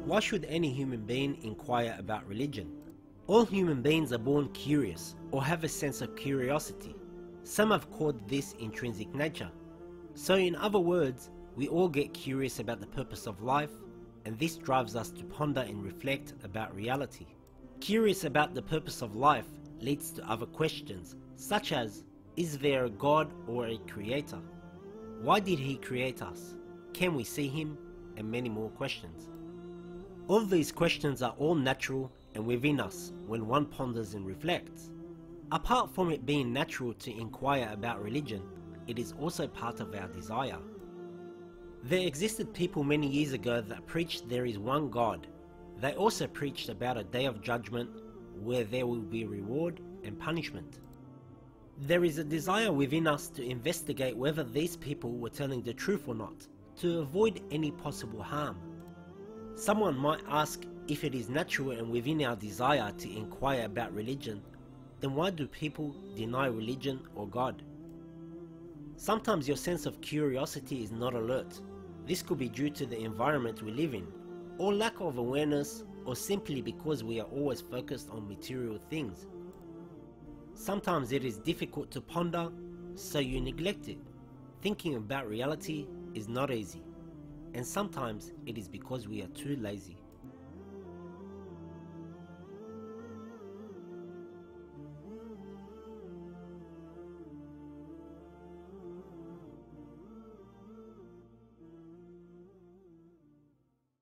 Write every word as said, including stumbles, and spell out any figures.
Why should any human being inquire about religion? All human beings are born curious or have a sense of curiosity. Some have called this intrinsic nature. So in other words, we all get curious about the purpose of life, and this drives us to ponder and reflect about reality. Curious about the purpose of life leads to other questions, such as, is there a God or a creator? Why did he create us? Can we see him? And many more questions. All these questions are all natural and within us when one ponders and reflects. Apart from it being natural to inquire about religion, it is also part of our desire. There existed people many years ago that preached there is one God. They also preached about a day of judgment where there will be reward and punishment. There is a desire within us to investigate whether these people were telling the truth or not, to avoid any possible harm. Someone might ask, if it is natural and within our desire to inquire about religion, then why do people deny religion or God? Sometimes your sense of curiosity is not alert. This could be due to the environment we live in, or lack of awareness, or simply because we are always focused on material things. Sometimes it is difficult to ponder, so you neglect it. Thinking about reality is not easy, and sometimes it is because we are too lazy.